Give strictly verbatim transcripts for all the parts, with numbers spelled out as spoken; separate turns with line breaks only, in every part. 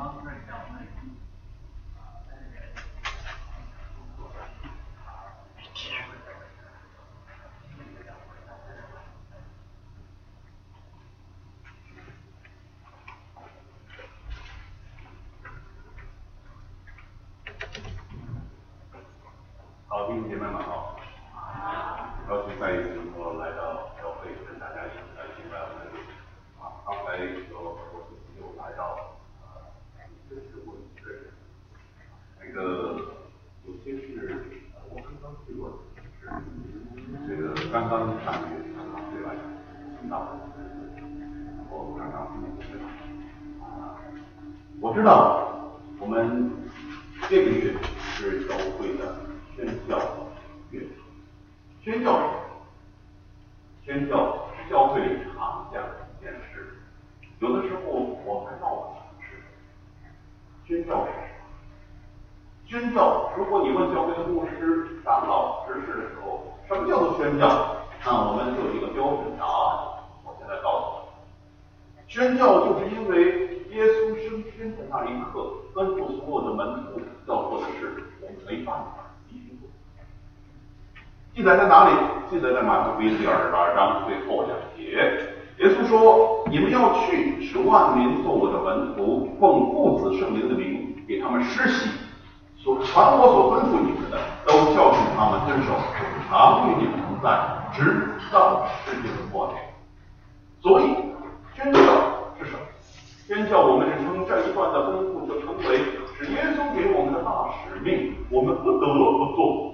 好，弟兄姐妹们好，高兴再一次能够来到教会，跟大家一起来敬拜我们的主。啊，刚才有我自己又来到啊，这是问对，那个有些是我刚刚去过，是这个刚刚上个月刚刚对吧？听到的，我刚刚那个对吧？啊，我知道我们这个月是教会的宣教月，宣教宣教是教会里常见的一件事。有的时候我们闹不清楚宣教是什么。宣教，如果你问教会的牧师、长老、执事的时候，什么叫做宣教？那我们就有一个标准答案。我现在告诉你，宣教就是因为耶稣升天的那一刻，吩咐所有的门徒要做的事，我们没办法继续做。记载在哪里？记载在马可福音第二十八章最后两节。耶稣说：“你们要去，使万民做我的门徒，奉父子圣灵的名给他们施洗，所传我所吩咐你们的，都教训他们遵守，常与你们同在，直到世界的末了。”所以，宣教是什么？宣教我们是称这一段的吩咐就称为是耶稣给我们的大使命，我们不得不做。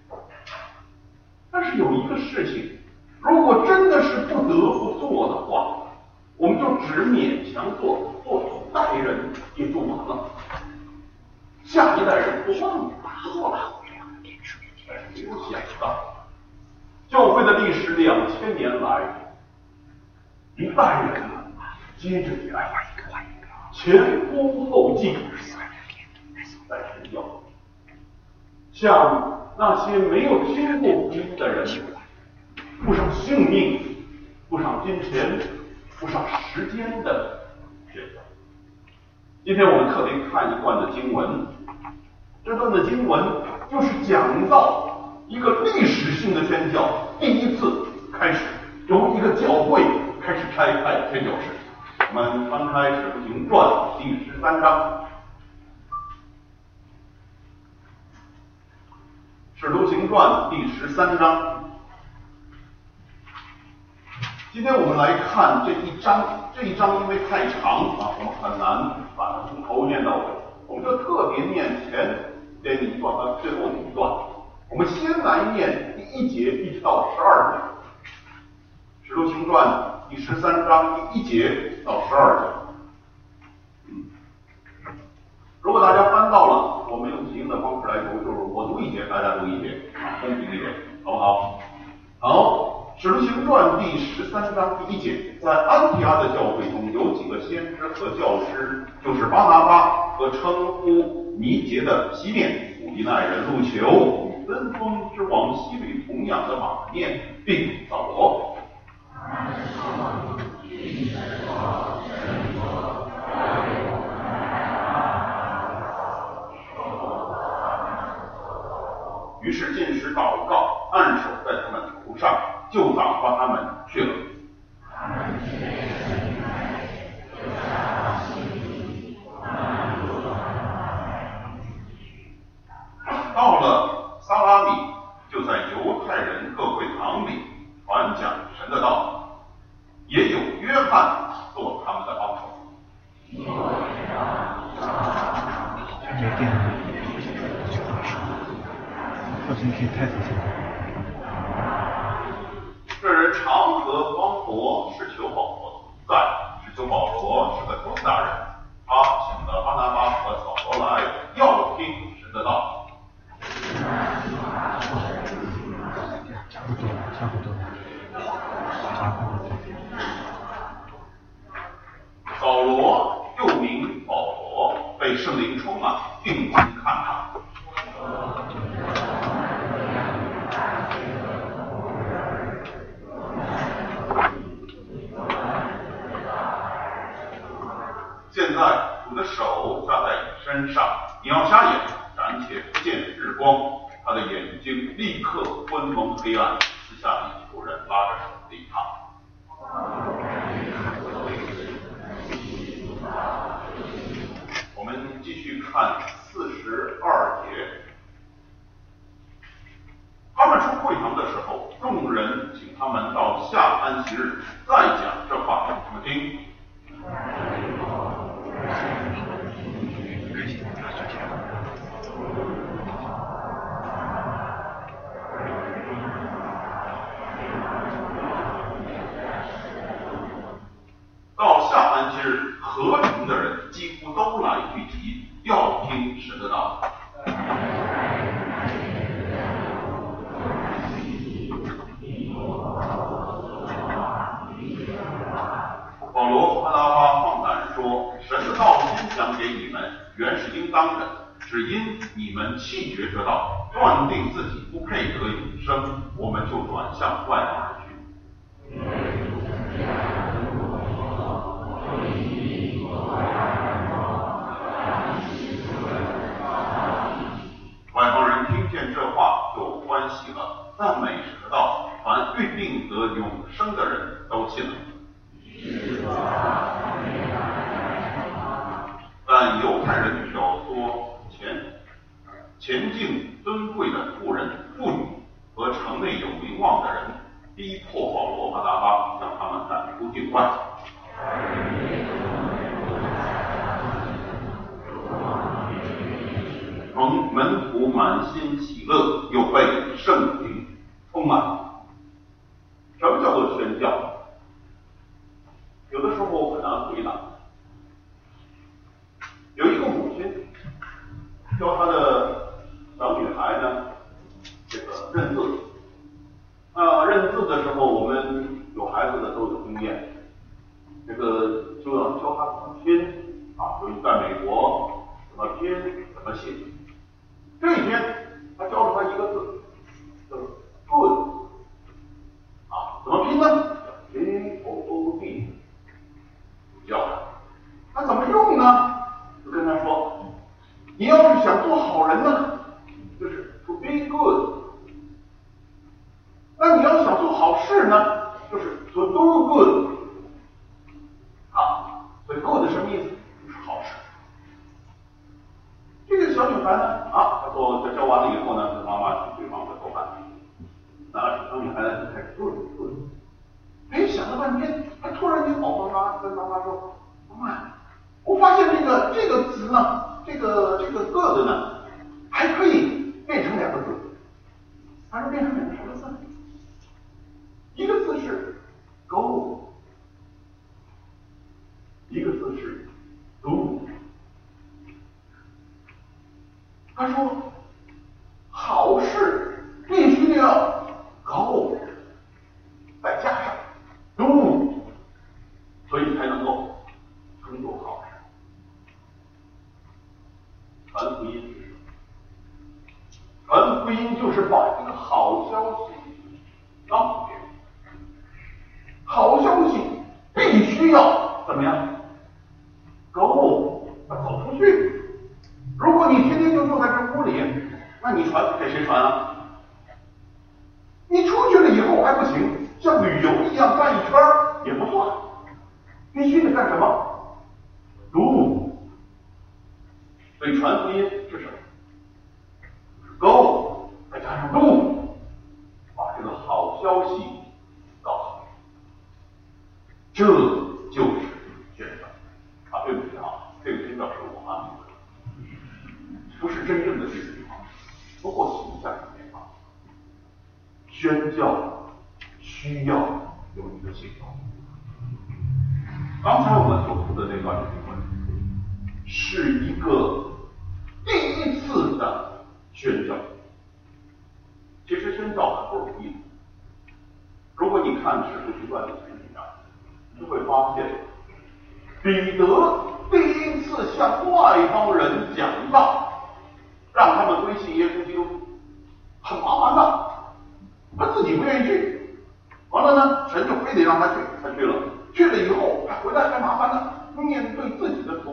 但是有一个事情，如果真的是不得不做的话，我们就只勉强做，做一代人也就完了，下一代人就忘了做了。但是没有想到，教会的历史两千年来，一代人接着一代，前仆后继，在宣教。像那些没有听过福音的人，付上性命，付上金钱，付上时间的宣教。今天我们特别看一段的经文，这段的经文就是讲到一个历史性的宣教，第一次开始由一个教会开始开派宣教士。我们翻开《使徒行传》第十三章，《使徒行传》第十三章。今天我们来看这一章，这一章因为太长啊，我们很难把它从头念到尾，我们就特别念前边一段和最后一段。我们先来念第一节一直到十二节，《使徒行传》第十三章第一节到十二节。嗯，如果大家翻到了，我们用起应的方式来读，就是我读一节，大家读一节，啊，公平一点，好不好？好，《使徒行传》第十三章第一节，在安提阿的教会中有几个先知和教师，就是巴拿巴和称呼尼结的西面、古利奈人路求，与分封之王希律同样的马念，并扫罗。于是进食祷告，按手在他们头上，就打发他们去了。到了撒拉米，就在犹太人各会堂里传讲神的道，也有约翰做他们的帮手。这人常和方伯是求保罗在，是求保罗是个犹大人，他请了巴拿巴和扫罗来，要听神的道。
差不多了，差不多了，差不多了。
扫罗又名保罗，被圣灵充满，定睛看他。 现在主的手加在你身上，你要瞎眼，暂且不见日光。他的眼睛立刻昏蒙黑暗，私下里有人拉着手离他。我们继续看四十二节。他们出会堂的时候，众人请他们到下安息日再讲这话给他们听。到下安息日，合城的人几乎都来聚集，要听神的道。保罗和巴拿巴放胆说，神的道先讲给你们，原是应当的，只因你们弃绝这道，断定自己不配得永生，我们就转向外邦人去。外邦人听见这话就欢喜了，赞美神的道，凡预定得永生的人都信了。但犹太人挑唆前前境尊贵的妇人、妇女和城内有名望的人，逼迫保罗、巴拿巴，将他们赶出境外。蒙门徒满心喜乐，又被圣灵充满。什么叫做宣教？有的时候很难回答。有一个母亲教她的小女孩呢，这个认字。啊，认字的时候，我们有孩子的都有经验，这个就要教她怎么拼啊，所以在美国怎么拼怎么写。这一天，他教了她一个字，叫 good 啊，怎么拼呢 ？G O O D。教他，那怎么用呢？就跟他说，你要是想做好人呢，就是 to be good。那你要想做好事呢，就是 to do good。啊，所以 good 什么意思？就是好事。这个小女孩呢，啊，她做她教完了以后呢，跟妈妈去对方的做饭。那小女孩呢就开始 good good。哎，想了半天，他突然间跑回妈跟妈妈说：“妈妈，我发现这个这个词呢，这个这个个的呢，还可以变成两个字。它是变成两个什么字？一个字是 go， 一个字是 do。他说，好事必须要 go， 再加上。do， 所以才能够成就好事。传福音，传福音就是把这个好消息告诉别人。好消息必须要怎么样？go， 要走出去。如果你天天就坐在这屋里，那你传给谁传啊？你出去了以后还不行。像旅游一样转一圈也不算，必须得干什么？读。所以传福音是什么？是 go 再加上 do， 把这个好消息告诉你，这就是宣教。啊，对不起啊，这个宣教是我安排的，不是真正的这个地方，不过形象上面啊，宣教。需要有一个系统。刚才我们所读的那段经文是一个第一次的宣教。其实宣教很不容易。如果你看《使徒行传》的经历啊，就会发现，彼得第一次向外邦人讲道，让他们归信耶稣基督，很麻烦的，他自己不愿意去。完了呢，神就非得让他去，他去了。去了以后，他回来还麻烦呢，面对自己的同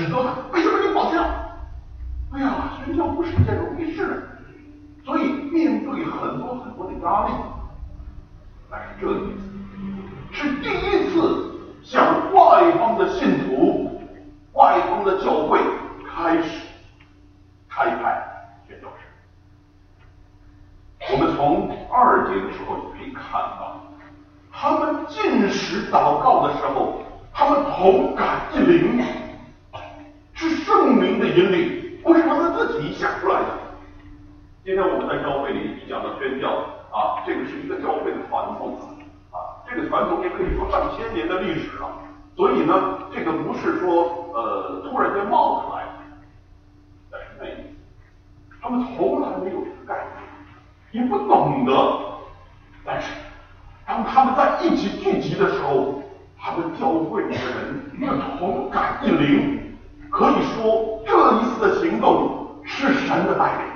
指责他为什么你跑掉？哎呀，宣教不是一件容易事，所以面对很多很多的压力。但是这一次是第一次向外邦的信徒、外邦的教会开始开派宣教士。我们从二节的时候就可以看到，他们进食祷告的时候，他们同感一灵，是圣灵的引领，不是他们自己想出来的。今天我们在教会里一讲到宣教啊，这个是一个教会的传统啊，这个传统也可以说上千年的历史了。所以呢，这个不是说呃突然间冒出来的，但是那一次，他们从来没有这个概念，也不懂得。但是当他们在一起聚集的时候，他们教会里的人那同感一灵，可以说这一次的行动是神的带领。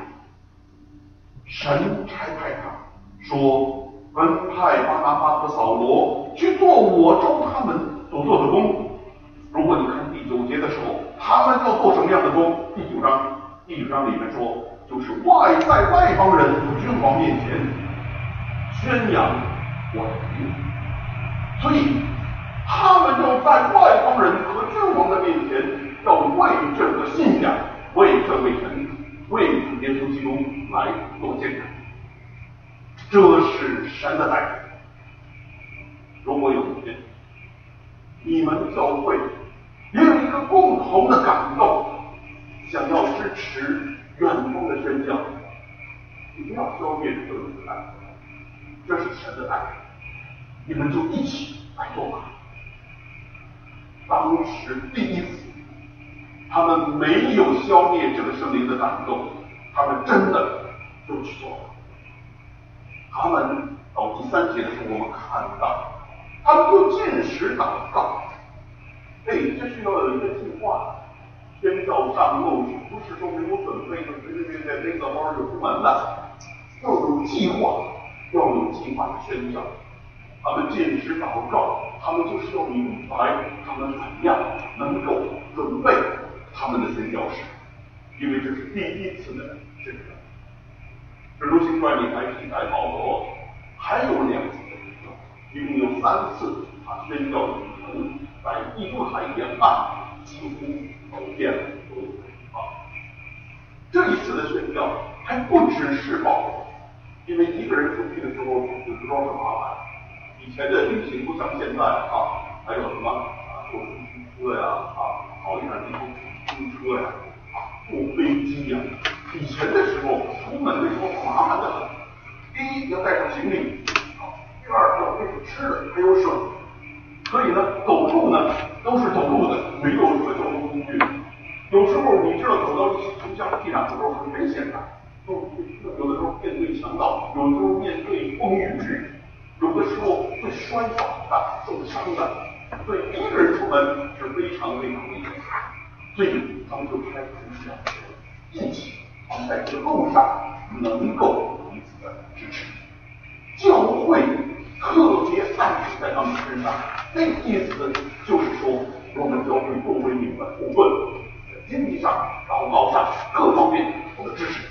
神差派他说，分派巴拿巴和扫罗去做我州他们所做的工。如果你看第九节的时候，他们要做什么样的工？第九章，第九章里面说，就是外在外邦人和君王面前宣扬我的名。所以他们要在外邦人和君王的面前，要为这个信仰，为这位神，为耶稣基督来做见证。这是神的带领。如果有一天你们教会也有一个共同的感动，想要支持远方的宣教，你不要消灭这个感动，这是神的带领，你们就一起来做吧。当时第一次，他们没有消灭这个圣灵的感动，他们真的就去做了。他们到第三节的时候，我们看到他们就进食祷告。哎，这是要有一个计划。宣教上路不是说没有准备就随随便便背个包就出门了，要有计划，要有计划的宣教。他们进食祷告，他们就是要明白他们怎样能够准备他们的宣教士，因为这是第一次的宣教。使徒行传里还记载保罗还有两次的宣教，一共有三次他宣教的旅程，在地中海沿岸几乎走遍了所有的地方。这一次的宣教还不只是保罗，因为一个人出去的时候有时候很麻烦。以前的旅行不像现在啊，还有什么啊坐出租车呀啊，好一点地方租车呀啊，坐飞机呀。以前的时候出门的时候麻烦的很，第一要带上行李，第二要背着吃的还有水，所以呢走路呢都是走路的，没有什么交通工具。有时候你知道走到城乡僻壤的时候很危险的，有有的时候面对强盗，有的时候面对风雨，有的时候会摔倒的、受伤的，所以一个人出门是非常非常危险的。所以他们就开始想一起在这个路上能够彼此的支持。教会特别暗示在他们身上，那意思就是说，我们教会作为你们的部分，在经济上、祷告上各方面我的支持，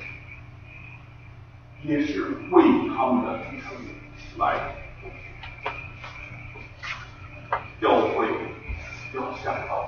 也是为他们的提升来。教会要想到，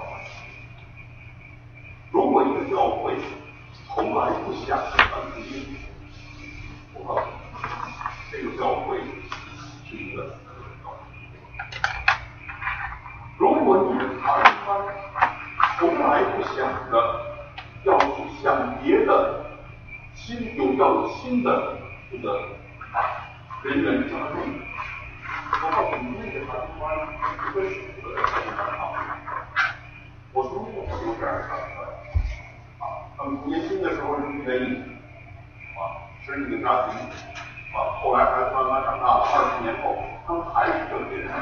如果一个教会从来不想传福音，我告诉你，这个教会是一个死的教会。如果你的传班从来不想着要去向别的新有要有新的这个人员加入，我告诉你，那个传班跟死的传班好。我说过很多这样的传班。他们年轻的时候是不愿意啊，十几个家庭啊，后来孩子慢慢长大了，二十年后，他们还是这么人。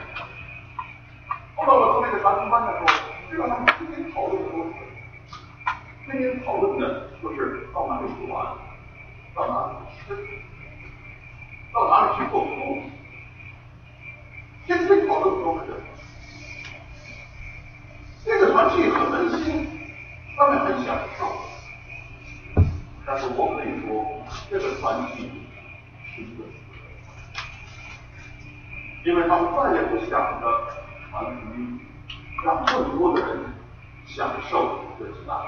后来我到那个传承班的时候，知道他们天天讨论的都是，天天讨论的就是到哪里去玩，到哪里吃，到哪里去做活动，天天讨论的都是这个。那个团体很温馨。 因为他们再也不想着传福音，让更多的人享受这极大。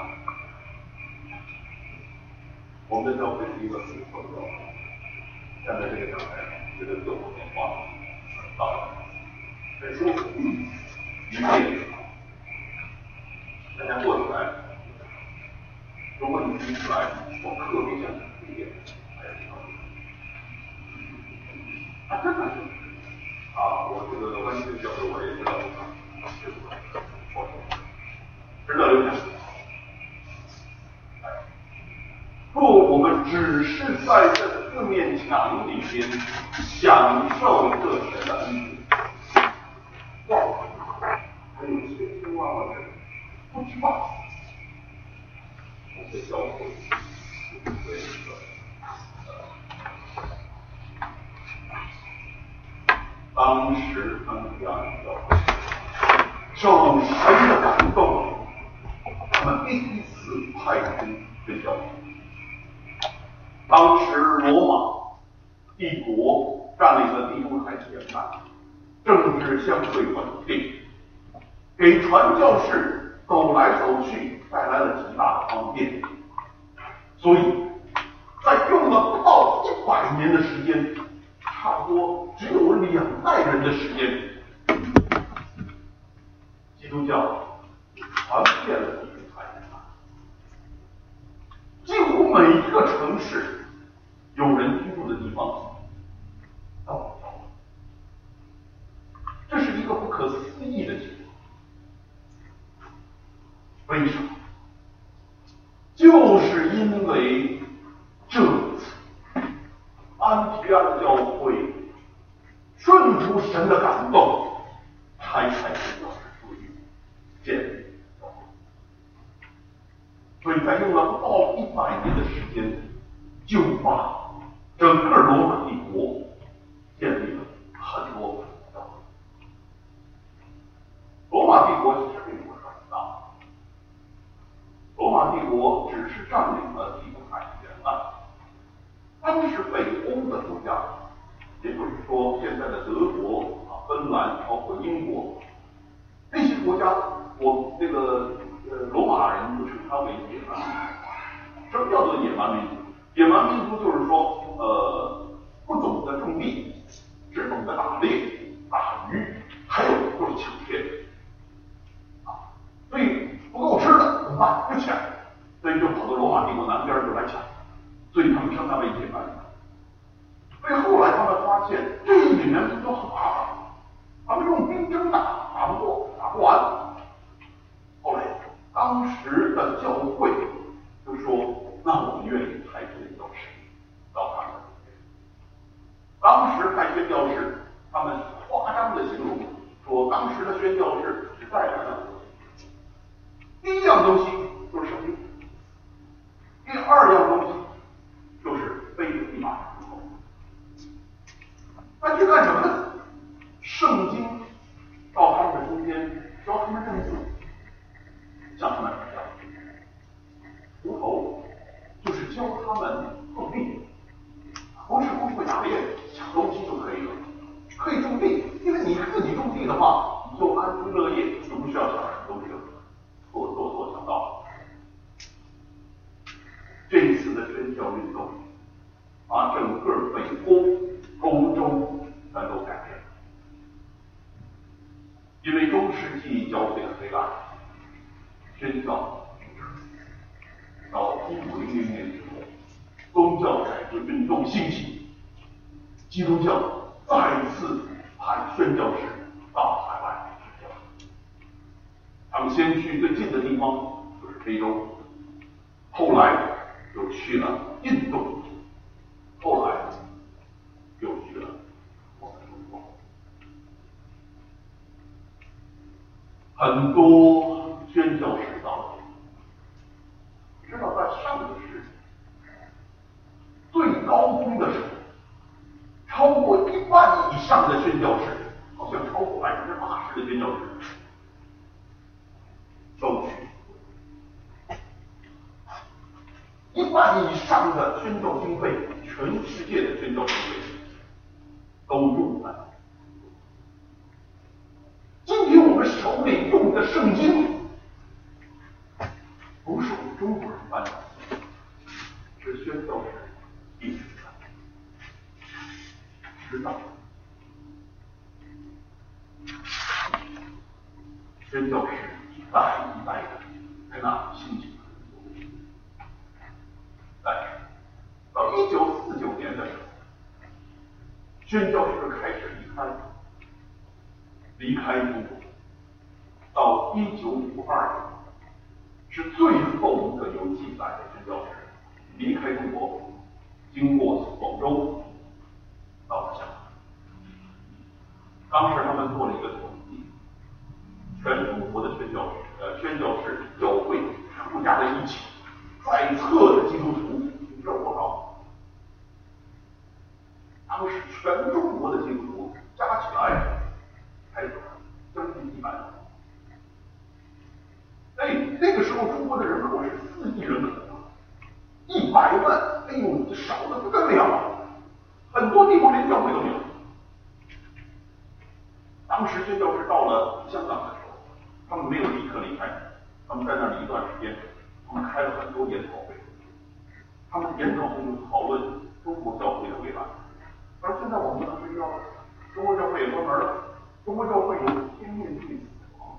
我们的教会是一个很重要的，站在这个讲台上，觉得自我变化很大，很舒服，愉悦，大家过起来。如果你第一次来，我特别想推荐，还有一条，啊，真的是，啊，我这个关系的角度我也知道，这个我值得留下。不，我们只是在这四面墙里边享受这神的恩典，哇，还有千千万万的人不知道。这教会为一个呃，当时他们这样的教会受神的感动，他们第一次派出宣教士。当时罗马帝国占领了地中海沿岸，政治相对稳定，给传教士走来走去带来了极大的方便，所以在用了不到一百年的时间，差不多只有两代人的时间，基督教传遍了地中海沿岸，几乎每一个城市有人居住的地方到了教会，这是一个不可思议的情况。为什么？就是因为这次安提阿的教会顺服神的感动，才开始教士出狱，建立教会。所以在用了不到一百年的时间，就把整个罗马帝国建立了很多教会。罗马帝国其实并不是很大。罗马帝国只是占领了地中海沿岸，当时北欧的国家，也就是说现在的德国啊、芬兰，包括英国，这些国家，我这个呃罗马人就称它为野蛮民族。什么叫做野蛮民族？野蛮民族就是说，呃，不懂得种地，只懂得打猎、打鱼，还有就是抢劫。啊，所以不够吃的怎么办？就抢，所以就跑到罗马帝国南边就来抢，所以他们称它为野蛮人。所以后来他们发现，这些野蛮人都很麻烦，他们用兵争打，打不过，打不完。后来，当时的教会就说：“那我们愿意派宣教士到他们那边。”当时派宣教士，他们夸张的形容说，当时的宣教士只带两样东西。第一样东西就是圣经，第二样东西就是背着一把石头。那去干什么呢？圣经到他们的中间教他们认字，向他们传教。锄头就是教他们种地，不是不会打猎抢东西就可以了，可以种地，因为你自己种地的话，你就安居乐业，就不需要抢人东西了。做做做想到这一次的宣教运动，把整个北欧、欧洲全都改变了。因为中世纪教会的黑暗，宣教到一五零零年之后，宗教改革运动兴起，基督教再次派宣教士到海外宣教。他们先去最近的地方，就是非洲，后来又去了印度，后来又去了我们中国。很多宣教士到了，知道在上个世纪最高峰的时候，超过一万以上的宣教士，好像超过百分之八十的宣教士都去。一万以上的宣教经费，全世界的宣教经费都用在代一代的在那兴起。但是到一九四九年的时候，宣教士开始离开，离开中国。到一九五二年，是最后一个有记载的宣教士离开中国，经过广州到了香港。当时他们做了一个统计，全中国的宣教士呃宣教士教会数加在一起，在册的基督徒，你知道多少？当时全中国的基督徒加起来才将近一百万。哎，那个时候中国的人口是四亿人口啊，一百万，哎呦，这少的不得了啊！很多地方连教会都没有。当时宣教士到了香港的时候，他们没有立刻离开，他们在那里一段时间，他们开了很多研讨会，他们研讨会就讨论中国教会的未来。而现在我们可能知道，中国教会也关门了，中国教会有天命对死亡。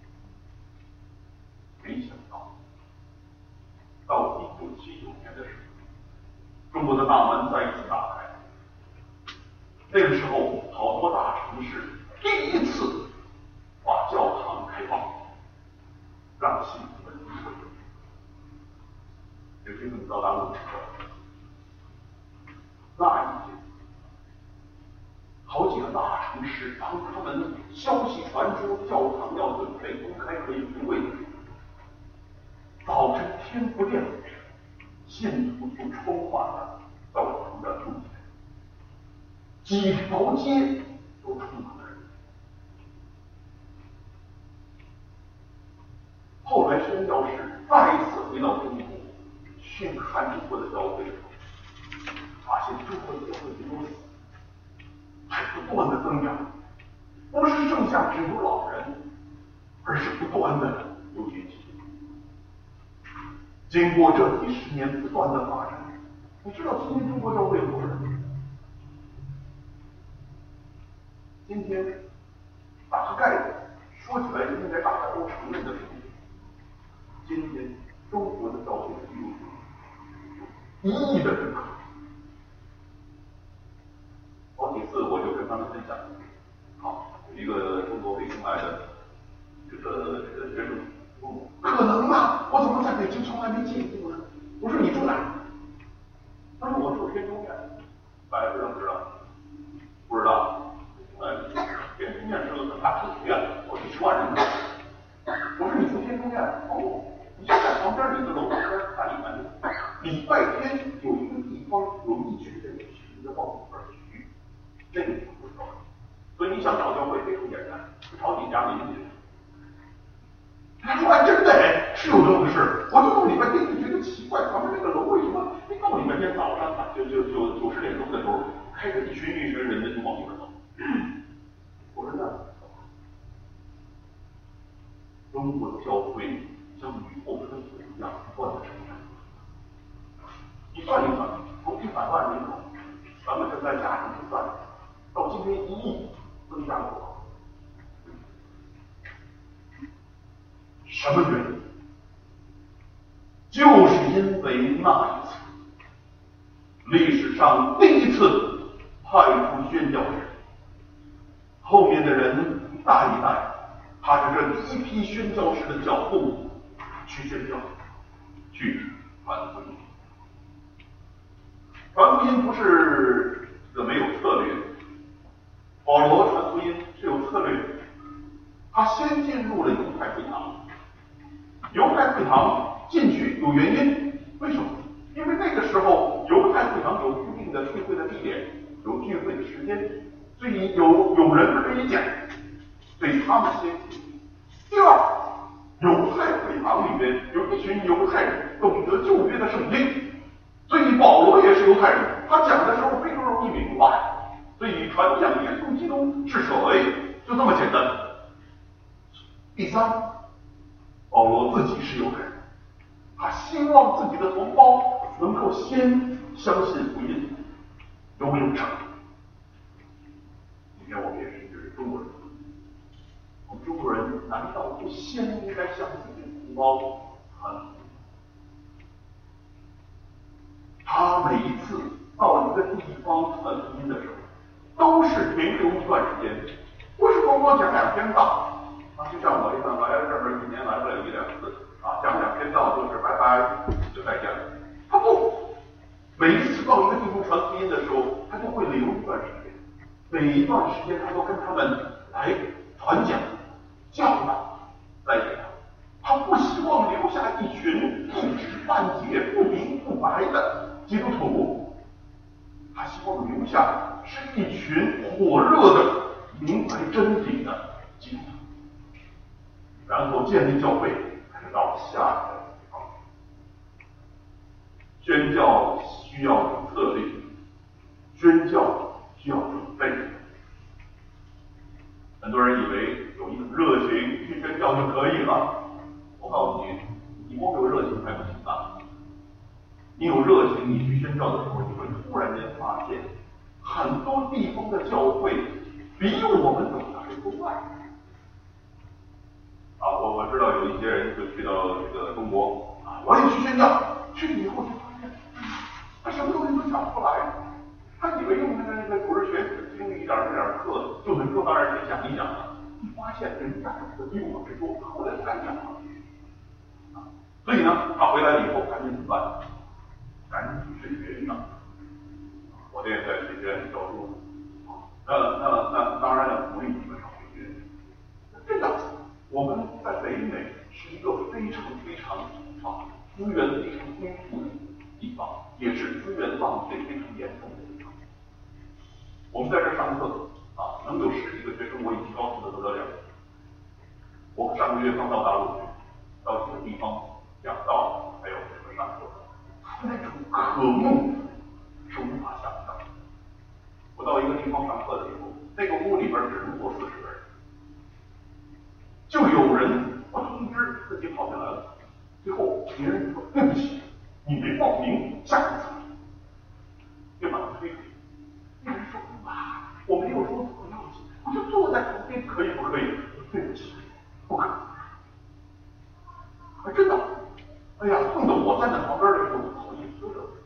没想到，到一九七九年的时候，中国的大门再一次打开。那个时候，好多大城市第一次把教堂开放，让信徒们聚会。有些人到大陆去了，那一天，好几个大城市，当他们消息传出教堂要准备公开可以聚会的时候，早晨天不亮，信徒就充满了教堂的路前，几条街都充满了人。后来宣教士再次回到中国，去看中国的教会的时候，发现中国的教会没有死，还不断的增长，不是剩下只有老人，而是不断的有崛起。经过这几十年不断的发展，你知道今天中国教会有多少人？今天大概说起来应该大家都承认的数字，今天中国的教会的基督徒有一亿的人口。好几次我就跟他们分享，好，有一个中国北京来的这个这个学生问我，可能吗？我怎么在北京从来没见过呢？我说你住哪？他说我住天通苑。来不认识了？不知道。呃，天通苑是个很大的学院，好几十万人口。我说你住天通苑？哦，你就在旁边的一个楼旁边看一看。礼拜天有一个地方有一群人群的往里边去，那个你不知道。所以你想找教会非常简单，就找几家邻居。他说还真的哎，是有这么个事。我就到礼拜天就觉得奇怪，旁边那个楼为什么一到礼拜天早上就就就九十点钟的时候，开着一群一群人的就往里边走。我说那中国的教会像雨后春笋一样不断的成长。你算一算，从一百万人口，咱们现在加上计算，到今天一亿，增加了多少？什么原因？就是因为那一次，历史上第一次派出宣教士，后面的人一代一代，踏着这第一批宣教士的脚步去宣教，去传福音。传福音不是这个没有策略，保罗传福音是有策略的。他先进入了犹太会堂，犹太会堂进去有原因，为什么？因为那个时候犹太会堂有固定的聚会的地点，有聚会的时间，所以有有人可以讲，所以他们先进。第二，犹太会堂里面有一群犹太人懂得旧约的圣经，所以保罗也是犹太人，他讲的时候非常容易明白，所以传讲耶稣基督是谁，就这么简单。第三，保罗自己是犹太人，他希望自己的同胞能够先相信福音，拥有正义。今天我们也是一个中国人，我们中国督人难道不先应该向自己的同胞传福音？他每一次到一个地方传福音的时候，都是停留一段时间，不是光光讲两篇道啊，就像我一般来这儿一年来不了一两次啊，讲两篇道就是拜拜就再见了。他不，每一次到一个地方传福音的时候，他就会留一段时间，每一段时间他都跟他们来传讲、教导、来给他。他不希望留下一群一知半解、不明不白的基督徒，他希望留下是一群火热的、明白真理的基督徒。然后建立教会，开始到下一个地方。宣教需要有策略，宣教需要准备。很多人以为有一种热情去宣教就可以了。我告诉你，你光有热情还不行啊！你有热情，你去宣教的时候，你会突然间发现，很多地方的教会比我们懂得还多啊！啊，我我知道有一些人就去到这个中国啊，我也去宣教，去了以后就发现，他什么东西都讲不出来。他以为用那个那个主日学听一点这点课就能够当然去讲一讲了，你发现人家讲的比我们多，后来不敢讲了。所以呢，他回来了以后赶紧怎么办？赶紧去神学院上。我这也在神学院教书，那那那当然要鼓励你们上神学院。真的，我们在北美是一个非常非常啊资源非常丰富的地方，也是资源浪费非常严重的地方。我们在这上课啊，能有十几个学生，我已经高兴的不得了。我上个月刚到大陆去，到几个地方讲道，还有这个上课，那种渴慕是无法想象的。我到一个地方上课的时候，那个屋里边只能坐四十个人，就有人不通知自己跑进来了，最后别人说对不起，你没报名，下一次就把他推开。那人说啊，我没有说不要紧，我就坐在旁边，可以不可以？对不起，不可以。啊，真的，哎呀，碰到我站在旁边的时候，不好意思了。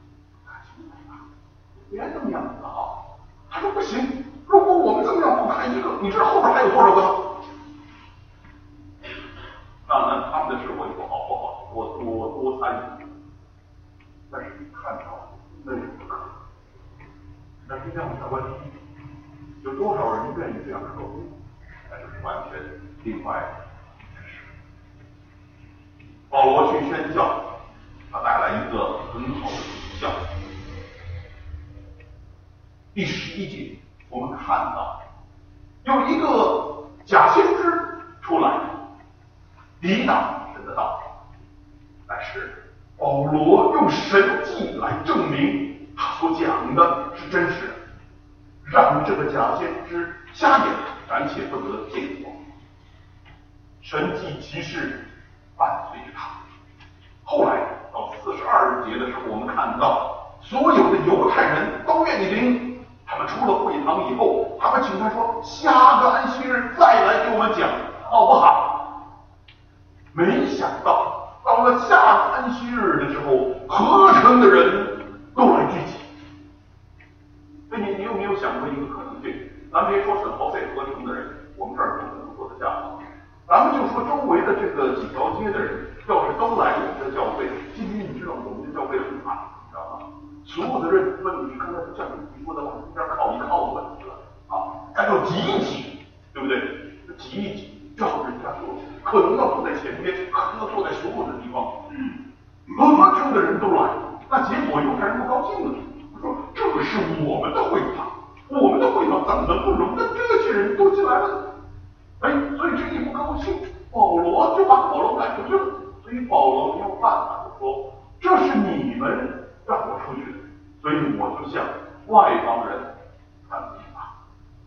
别这么样子啊！他说不行，如果我们这么样不开一个，你知道后边还有多少个吗？那那他们的事我就不好不好多多多参与。但是你看到那也不可能。但是这样的问题，有多少人愿意这样克服？那就是完全另外一件事。保罗去宣教，他带来一个很好的形象。第十一节，我们看到有一个假先知出来抵挡神的道，但是保罗用神迹来证明他所讲的是真实的，让这个假先知瞎眼暂且不得见光。神迹奇事伴随着他。后来到四十二节的时候，我们看到所有的犹太人都愿意听。他们出了会堂以后，他们请他说下个安息日再来给我们讲好不好？没想到到了下个安息日的时候，合城的人都来聚集。所以你你有没有想过一个可能性？咱别说是豪塞合城的人，我们这儿不可能做得下。咱们就说周围的这个几条街的人，要是都来我们的教会，今天你知道我们的教会很惨，你知道吗？所有的人问题，刚才像你说的往中间靠一靠的问题了啊，咱要挤一挤，对不对？挤一挤，叫人家坐，可能要坐在前边，可能要坐在所有的地方，合城的人都来，那结果犹太人不高兴了，说这是我们的会堂，我们的会堂怎么能不容得这些人都进来了呢？哎，所以这一不高兴，保罗就把保罗赶出去了。所以保罗没有办法，就说这是你们让我出去的，所以我就向外邦人传福音吧。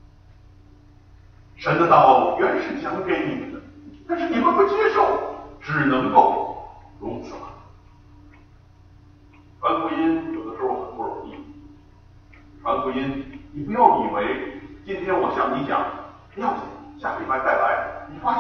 神的道原是讲给你们的，但是你们不接受，只能够如此了。传福音有的时候很不容易，传福音，你不要以为今天我向你讲不要紧，下礼拜再来，你发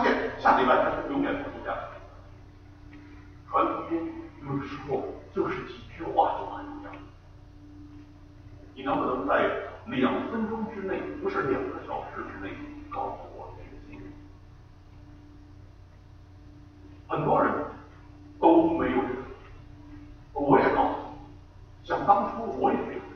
能在两分钟之内，不是两个小时之内告诉我这个经历。很多人都没有这个，我也告诉你，想当初我也没有。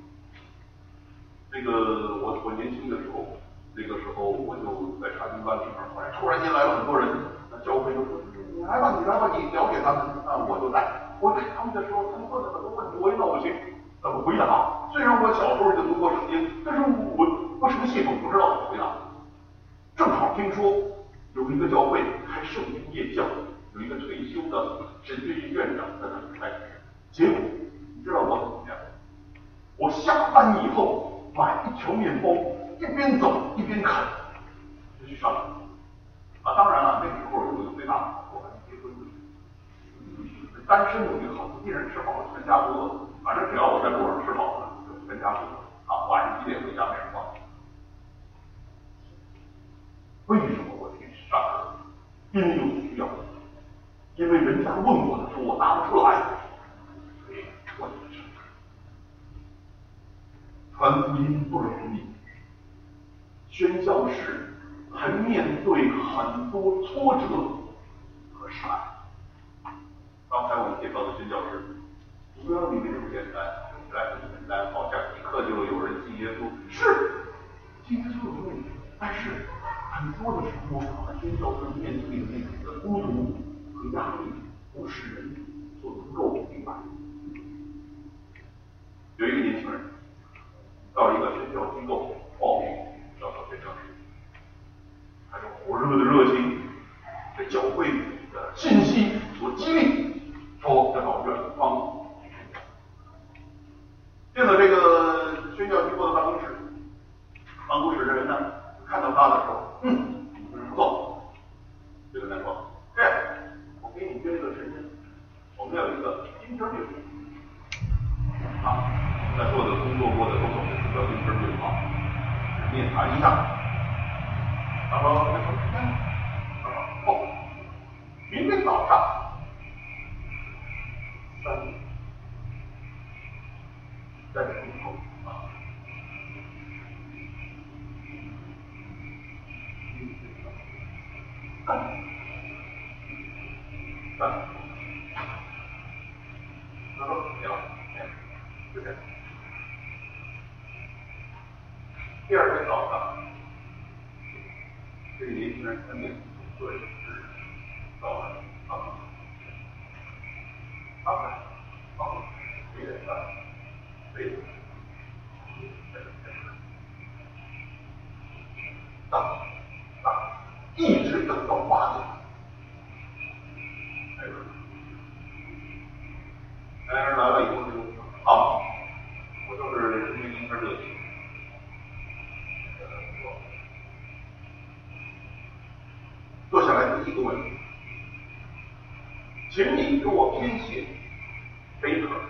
那个我我年轻的时候，那个时候我就在查经班里面，后来突然间来了很多人，那教会就说你来吧，你来吧，你了解他们啊，我就在。我看他们的时候，他们问的很多问题，我也闹不清怎么回答。虽然我小时候就读过圣经，但是我不是个系统，不知道怎么回答。正好听说有一个教会开圣经夜教，有一个退休的神学院院长在那里开，结果你知道我怎么样？我下班以后买一条面包，一边走一边啃，就去上课。啊，当然了，那个时候有一个最大的好处，还是结婚的。单身有一个好处，一人吃饱了全家不饿。反正只要我在路上吃饱了，就全家不饿。啊，晚上几点回家没人管。为什么我去上课？因为有需要，因为人家问我的时候我答不出来，所以我去上课。传福音不容易，宣教士还面对很多挫折和失败。刚才我们介绍的宣教士，不要以为这么简单，听起来很简单，好像一刻就有人信耶稣，是信耶稣有问题，但是很多的时候，宣教士面对的那种的孤独和压力，不是人所能够明白。有一个年轻人到一个宣教机构报名要做宣教士，他用火热的热情被教会的信息所激励，说要到远方。进了这个宣教机构的办公室，办公室的人呢看到他的时候，嗯，不错，就跟他说，这样，我给你约一个时间，我们要有一个 interview。啊，在座的工作过的都懂，叫 interview 啊，面谈一下。他说那什么时间？他说哦，明天早上三点，在这门口啊。三点，三点。他说行，哎，就这样。第二天早上，这个年轻人三点准时到了办公室。他们办公室六点半，六点在这开始。等等，一直等到八点。没人。那人来了以后就说：“啊，我就是因为您这热情。”坐下来第一个问题，请你给我编写杯克。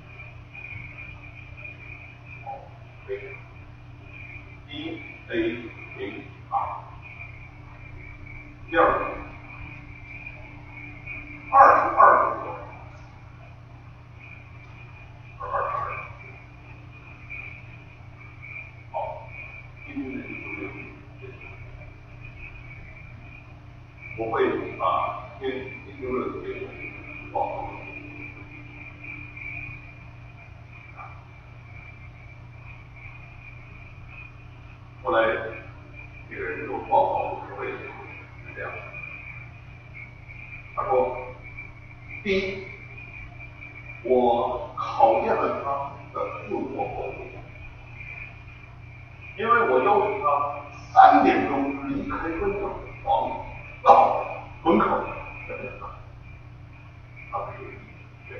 好，杯克。一 A 零 R。第二个，二十二个字。二二十二。好，今天的就六。我会啊，先研究了这个报告。后来这个人给我报告是为什么是这样的？他说，第一，我考验了他的自我保护，因为我要求他三点钟离开分教房，到门口再见他。他是对，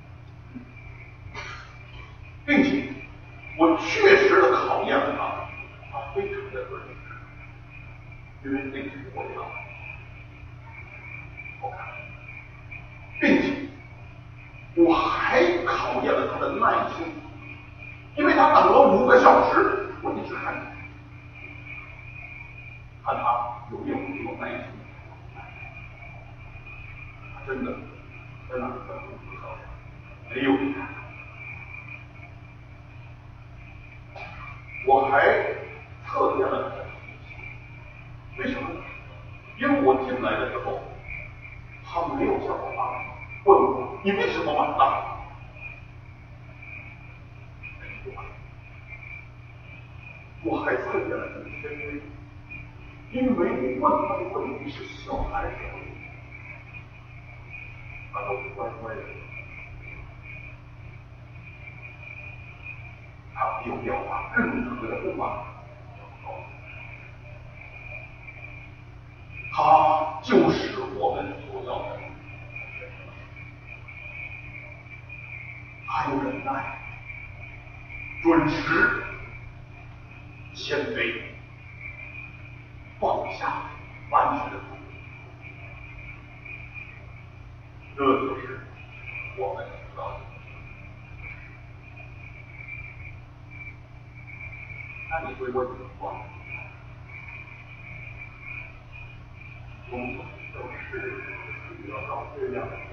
并且我确实的考验了他，他非常的准时，因为那是我要我看，并且我还考验了他的耐心，因为他等了五个小时，我一直看着，看他有没有这种耐心。他真的在那里等五个小时，没有。 我还测验了他的脾气。为什么呢？因为我进来的时候，他没有向我发问我你为什么晚到。我还测验了他的权威，因为我问他的问题是小孩子的问题，他都是乖乖的。他没有表达任何的不满，他就是我们所要的。还有忍耐、准时、谦卑、放下、完全的服务，这就是我们所要的。那你会问什么？工作都是需要到这样的。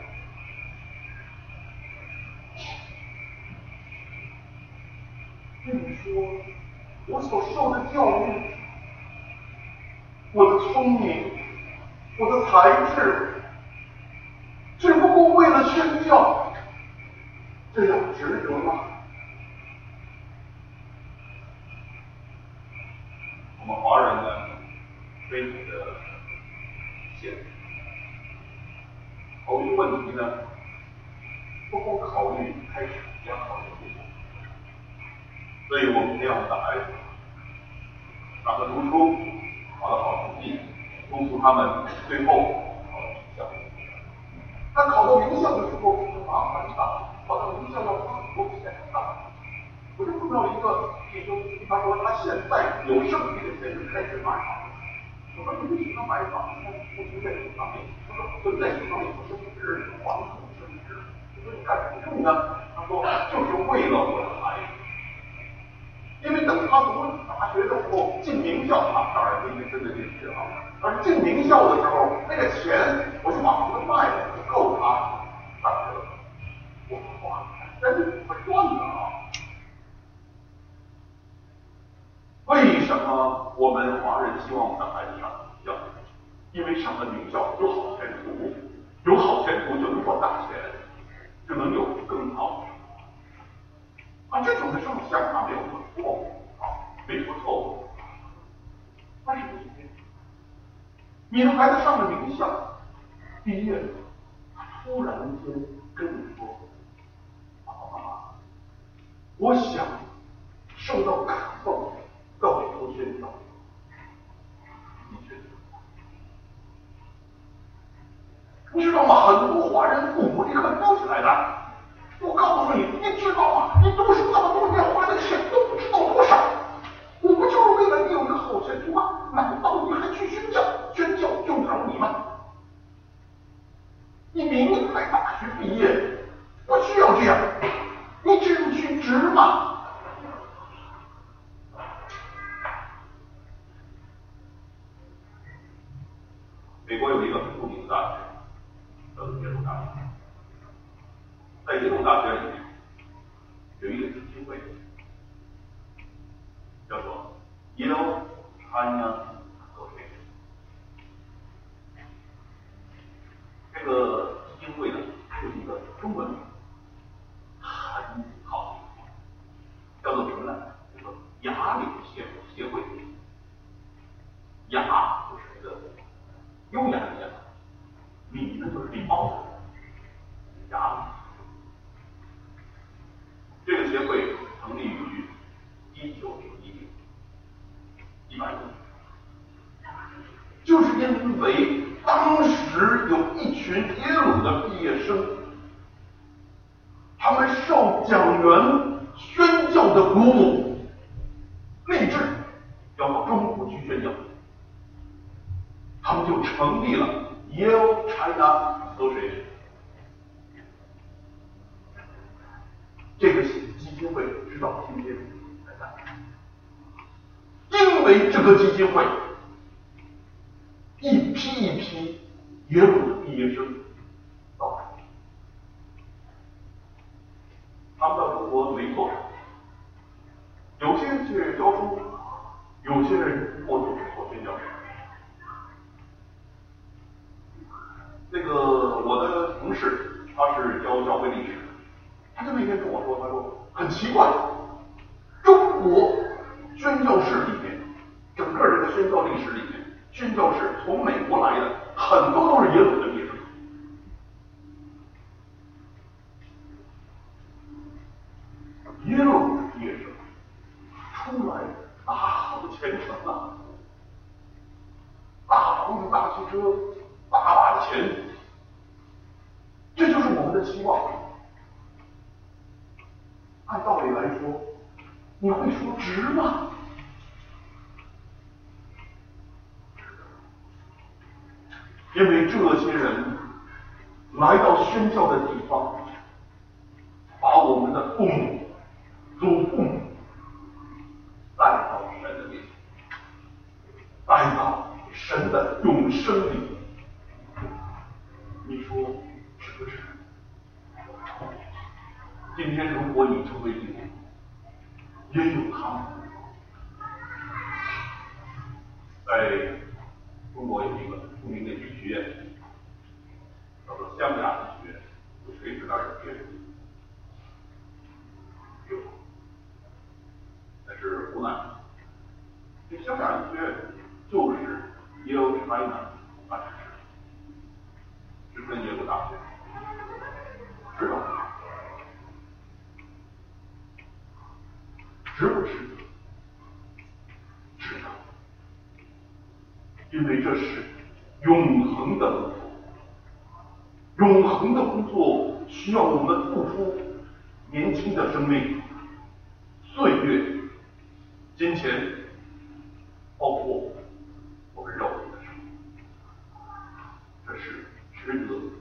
跟你说，我所受的教育，我的聪明，我的才智，只不过为了宣教，这样值得吗？我们华人呢，非常的现实，考虑问题呢，不光考虑开始，也要考虑结果。所以我们培养的孩子，让他读书，考得好成绩，督促他们最后考到名校。但考到名校的时候，麻烦大，考到名校要花很多钱大。我就碰到一个弟兄，他说他现在有剩余的钱就开始买房。我说你为什么买房呢？不存在这方面。他说存在这方面不是不是房子升值。我说你干什么用呢？他说就是为了我的孩子。因为等他读大学的时候进名校，他当然不一定真的进去啊。而进名校的时候，那个钱我就把房子卖了，就够他大学了。我花，但是我赚了啊。为什么我们华人希望我们的孩子上名校？因为上了名校有好前途，有好前途就能赚大钱，就能有更好的。啊，这种的这种想法没有错误啊，没说错误。但是你，你的孩子上了名校，毕业了，他突然间跟你说：“爸爸妈妈，我想受到感动，到美国宣教。”你觉得？你知道吗？很多华人父母立刻飙起来了。我告诉你，你知道吗？你读书这么多年花的钱都不知道多少，我不就是为了你有一个好前途吗？难道你还去宣教？宣教用得着你吗？你明明才大学毕业，不需要这样，你值不去值吗？美国有一个很著名的大学，叫做耶鲁大学。在耶鲁大学里面有一个基金会，叫做 Yale China Association。这个基金会呢，有一个中文名，很好听，叫做什么呢？叫做雅礼协协会。雅就是一个优雅的雅，礼呢就是礼貌的雅礼。这个协会成立于一九零一年，一百多年，就是因为当时有一群耶鲁的毕业生，他们受讲员宣教的鼓舞，立志要到中国去宣教，他们就成立了 Yale China Association。这个基金会直到今天还在，因为这个基金会一批一批耶鲁的毕业生到来，他们到中国没做啥，有些去教书， 同事，他是教教会历史的，他就那天跟我说，他说很奇怪，中国宣教士里面，整个这个宣教历史里面，宣教士从美国来的很多都是耶鲁的毕业生。耶鲁的毕业生出来大好的前程啊，大房子、大汽车、大把的钱，这就是我们的期望。按道理来说，你会说值吗？因为这些人来到宣教的地方，把我们的父母、祖父母带到神的面前，带到神的永生里。你说是不是？今天如果你成为基督徒，也有他们。在中国有一个著名的医学院，叫做湘雅医学院，有谁知道有学？有，那是湖南。这湘雅医学院就是耶鲁开的办事是跟耶鲁大学，知道吗？值不值得？值得，因为这是永恒的工作。永恒的工作需要我们付出年轻的生命、岁月、金钱，包括我们肉体的生命，这是值得做的。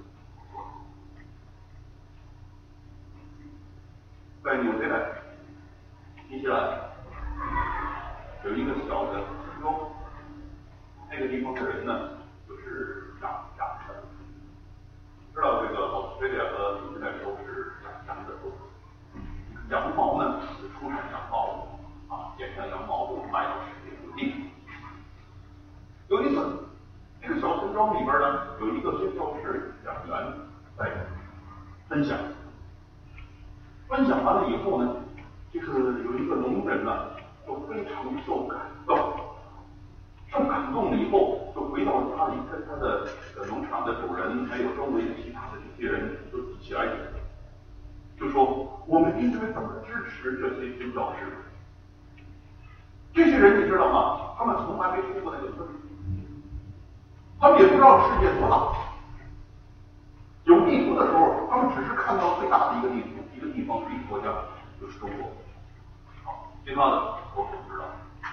在纽西兰、新西兰有一个小的村庄，那个地方的人呢，就是养羊的。知道这个澳大利亚和纽西兰都是养羊的多。羊毛呢，是出产羊毛啊，剪成羊毛就卖到世界各地。有一次，这个小村庄里边呢，有一个宣教士讲员在分享。分享完了以后呢，这个有一个农人呢，就非常受感动，受感动了以后，就回到家里跟他的呃农场的主人，还有周围的其他的这些人，就一起来，就说我们应该怎么支持这些宣教士？这些人你知道吗？他们从来没出过那个村，他们也不知道世界多大。有地图的时候，他们只是看到最大的一个地图，一个地方是一个国家，就是中国。好，其他的我不知道。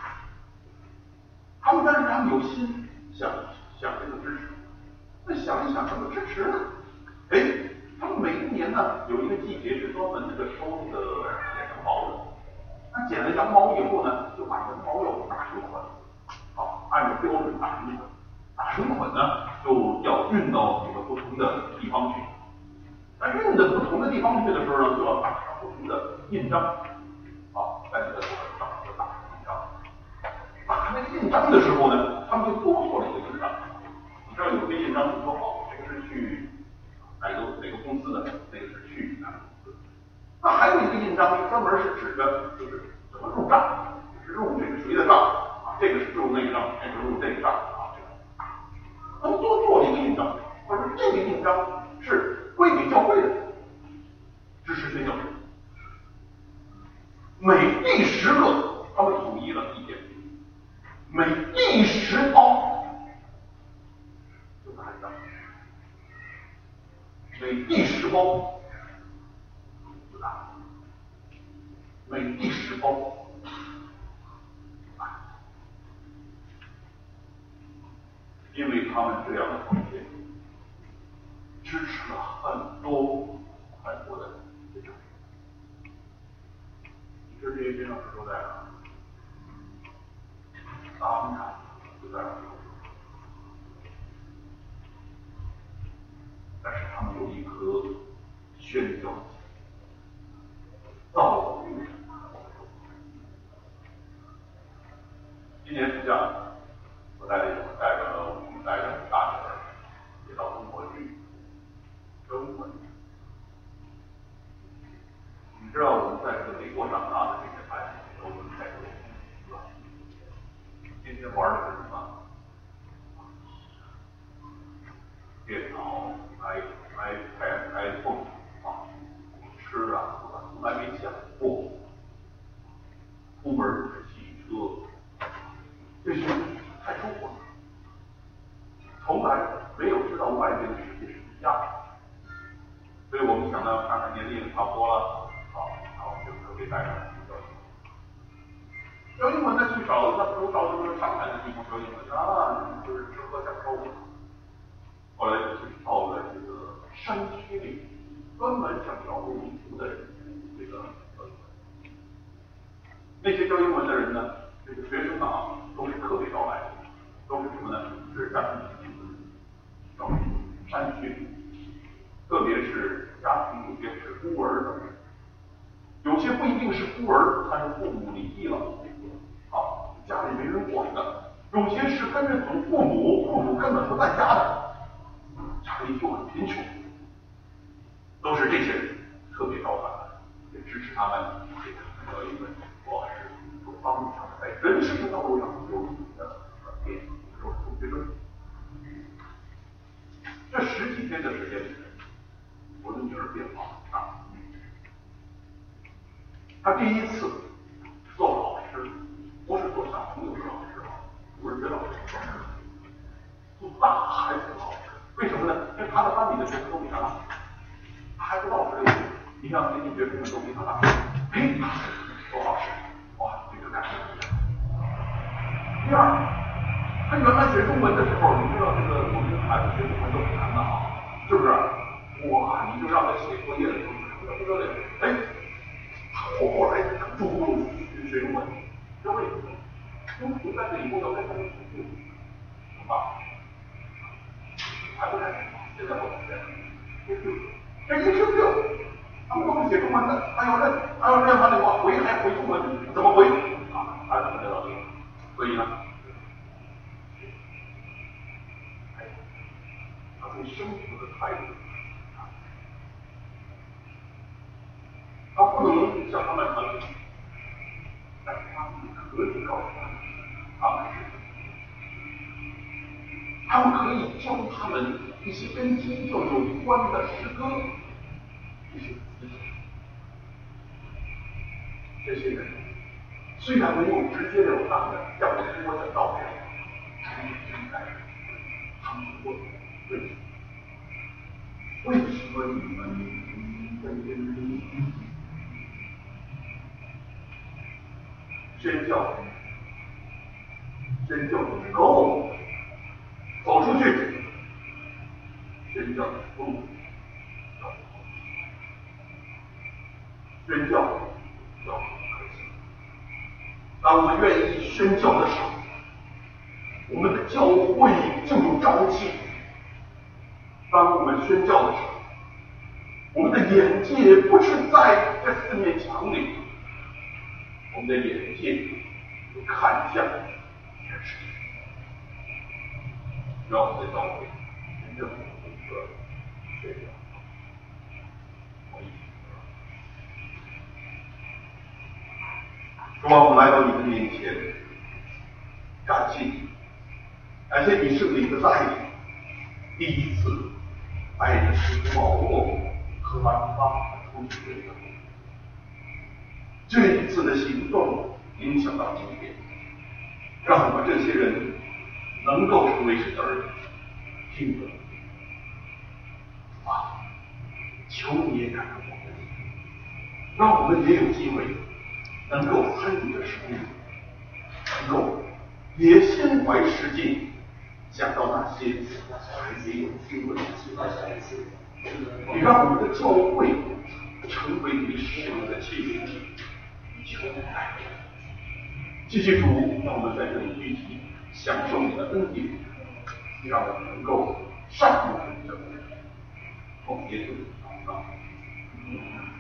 他们但是他们有心想想这个支持，那想一想怎么支持呢？哎，他们每一年呢有一个季节是专门这个收这个剪羊毛的。那剪了羊毛以后呢，就把羊毛要打成捆，好，按照标准打成捆。打成捆呢，就要运到这个不同的地方去。那运到不同的地方去的时候呢，就要打上不同的印章，啊，在这个头上就打上印章。打那个印章的时候呢，他们就多做了一个印章。你知道有些印章就说好，这个是去哪个哪个公司的，那个是去哪个公司。那还有一个印章是专门是指的，就是怎么入账，是入这个谁的账啊？这个是入那个账，这个入这个账啊。他们多做了一个印章，他说这个印章是归给教会的，支持宣教士。每第十个，他们统一了意见，每第十包就拿一张，每第十包就拿，每第十包。因为他们这样的奉献，支持了很多很多的宣教士。你说这些宣教士都在哪？当然就在哪里。但是他们有一颗宣教造诣。今年暑假，我带着我带着我们带着大女儿也到中国去，跟文。你知道我们在这个美国长大的这些孩子都是在这个是吧？今天玩的是什么？电脑、i iPad、iPhone 啊，吃啊，从来没想过出门是汽车，这是太舒服了，从来没有知道外面的世界是什么样的。所以我们想到看看年龄也差不多了，好，然后就特别带上教英文呢，去找那不如找什么上海的地方教英文啊，就是吃喝享受。后来就去到了这个山区里，专门想招募民族的人，这个教英文。那些教英文的人呢，这个学生啊，都是特别招来的，都是什么呢？是山区，到山区里，特别是家庭有些是孤儿的，有些不一定是孤儿，他是父母离异了，啊，家里没人管的；有些是跟着祖父母，父母根本不在家的，家里就很贫穷，都是这些人特别招他们，也支持他们，给他们教英文，或是说帮助他们在人生的道路上有自己的转变，有所决定。这十几天的时间里，我的女儿变化很大。她第一次做老师，不是做小朋友的老师，文学老师，做大孩子的老师。为什么呢？因为她的班里的学生都比她大，她还不到十六岁，你像那些学生们都比她大。哎，做老师，哇，这个感觉不一样。第二，她原来学中文的时候，你知道这个我们的孩子学中文都很难的啊，是不是？哇，你就让他写作业的时候，不得了，哎。我后来主动学中文，因为因为我在这以后要跟他们同步，懂吧？还不太现在我学，这一 Q Q， 他们都是写中文的，还要认，还要认他的话回，还回中文，怎么回啊？还怎么知道这个？所以呢，哎，他对生活的态度。他不能向他们传递，但是他们可以告诉他们，他们是，他们可以教他们一些跟基督有关的诗歌，一些思想。这些人虽然没有直截了当的要说的道理，但是现在他们问为什么？为什么你们在这里？宣教，宣教之后，走出去，宣教的路，宣教要可行。当我们愿意宣教的时候，我们的教会就有朝气；当我们宣教的时候，我们的眼界不是在这四面墙里。我们的眼界就看向全世界，让我们的教会真正有一个宣教。主啊，我们来到你的面前，感谢你，感谢你圣灵的带领。第一次带着使徒保罗和巴拿巴出去这个。这一次的行动影响到今天，让我们这些人能够成为神的儿女，听闻啊，求你也感动我们，让我们也有机会能够参与这生命，能够也心怀世界，想到那些还没有听闻的机会，也让我们的教会成为你使用的器皿。求你带领，谢谢主，让我们在这里聚集，享受你的恩典，让我们能够善用你的恩典，奉耶稣的名祷告。